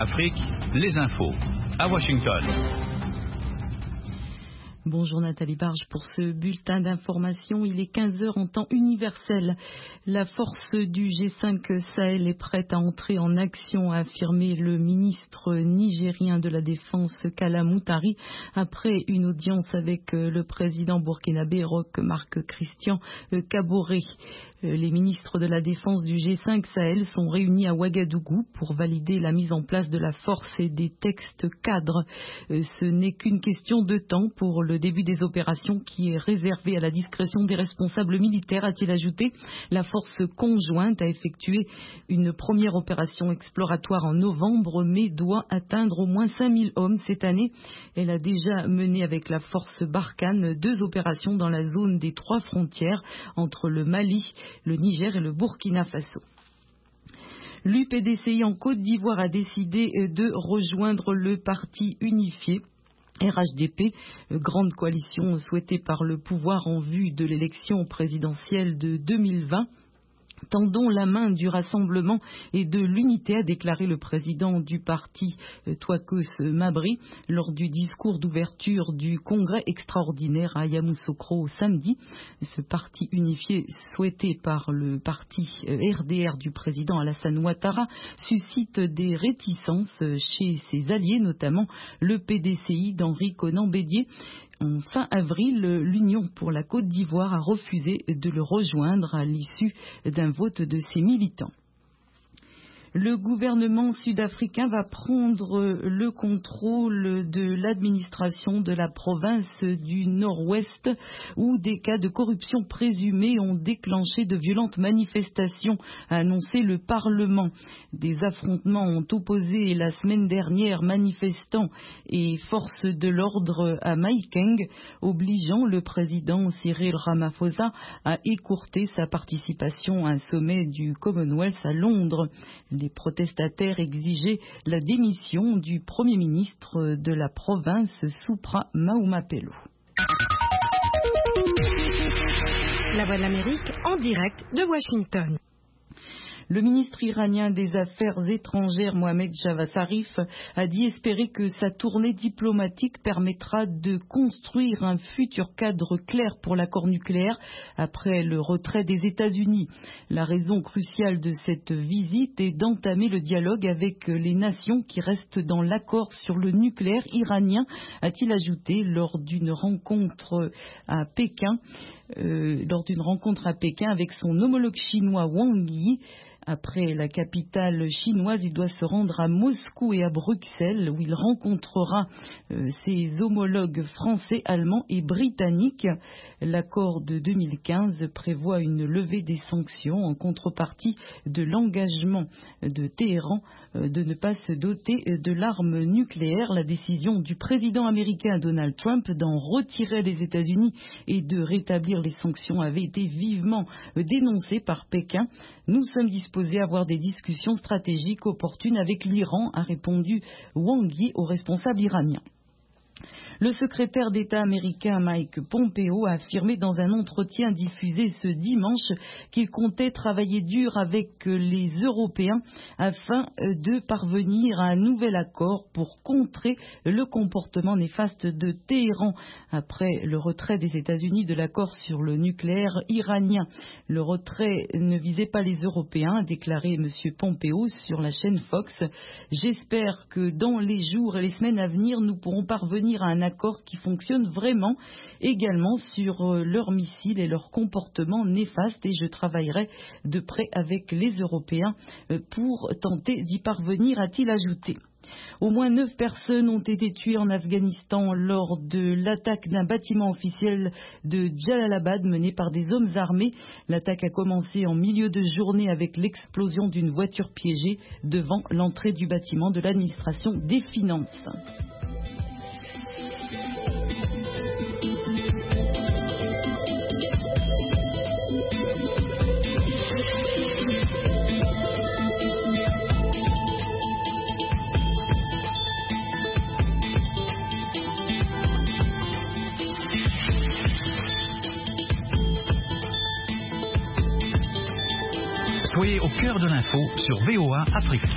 Afrique, les infos. À Washington. Bonjour Nathalie Barge pour ce bulletin d'information. Il est 15h en temps universel. La force du G5 Sahel est prête à entrer en action, a affirmé le ministre nigérien de la Défense Kalla Moutari après une audience avec le président burkinabé Roch Marc Christian Kaboré. Les ministres de la Défense du G5 Sahel sont réunis à Ouagadougou pour valider la mise en place de la force et des textes cadres. Ce n'est qu'une question de temps pour le début des opérations qui est réservé à la discrétion des responsables militaires, a-t-il ajouté. La force conjointe a effectué une première opération exploratoire en novembre, mais doit atteindre au moins 5000 hommes cette année. Elle a déjà mené avec la force Barkhane 2 opérations dans la zone des 3 frontières entre le Mali, le Niger et le Burkina Faso. L'UPDCI en Côte d'Ivoire a décidé de rejoindre le parti unifié RHDP, grande coalition souhaitée par le pouvoir en vue de l'élection présidentielle de 2020. Tendons la main du rassemblement et de l'unité, a déclaré le président du parti Twakos Mabri lors du discours d'ouverture du congrès extraordinaire à Yamoussoukro samedi. Ce parti unifié souhaité par le parti RDR du président Alassane Ouattara suscite des réticences chez ses alliés, notamment le PDCI d'Henri Konan Bédié. En fin avril, l'Union pour la Côte d'Ivoire a refusé de le rejoindre à l'issue d'un vote de ses militants. Le gouvernement sud-africain va prendre le contrôle de l'administration de la province du Nord-Ouest où des cas de corruption présumés ont déclenché de violentes manifestations, a annoncé le Parlement. Des affrontements ont opposé la semaine dernière manifestants et forces de l'ordre à Mahikeng, obligeant le président Cyril Ramaphosa à écourter sa participation à un sommet du Commonwealth à Londres. Les protestataires exigeaient la démission du Premier ministre de la province, Supra Mahumapelo. La Voix de l'Amérique en direct de Washington. Le ministre iranien des Affaires étrangères, Mohammad Javad Zarif, a dit espérer que sa tournée diplomatique permettra de construire un futur cadre clair pour l'accord nucléaire après le retrait des États-Unis. La raison cruciale de cette visite est d'entamer le dialogue avec les nations qui restent dans l'accord sur le nucléaire iranien, a-t-il ajouté lors d'une rencontre à Pékin. Avec son homologue chinois Wang Yi. Après la capitale chinoise, il doit se rendre à Moscou et à Bruxelles où il rencontrera ses homologues français, allemands et britanniques. L'accord de 2015 prévoit une levée des sanctions en contrepartie de l'engagement de Téhéran de ne pas se doter de l'arme nucléaire. La décision du président américain Donald Trump d'en retirer les États-Unis et de rétablir les sanctions avait été vivement dénoncée par Pékin. Nous sommes disposés à avoir des discussions stratégiques opportunes avec l'Iran, a répondu Wang Yi aux responsables iraniens. Le secrétaire d'État américain Mike Pompeo a affirmé dans un entretien diffusé ce dimanche qu'il comptait travailler dur avec les Européens afin de parvenir à un nouvel accord pour contrer le comportement néfaste de Téhéran après le retrait des États-Unis de l'accord sur le nucléaire iranien. Le retrait ne visait pas les Européens, a déclaré M. Pompeo sur la chaîne Fox. J'espère que dans les jours et les semaines à venir, nous pourrons parvenir à un accord qui fonctionne vraiment, également sur leurs missiles et leur comportement néfaste, et je travaillerai de près avec les Européens pour tenter d'y parvenir, a-t-il ajouté. Au moins 9 personnes ont été tuées en Afghanistan lors de l'attaque d'un bâtiment officiel de Jalalabad mené par des hommes armés. L'attaque a commencé en milieu de journée avec l'explosion d'une voiture piégée devant l'entrée du bâtiment de l'administration des finances. Soyez au cœur de l'info sur VOA Afrique.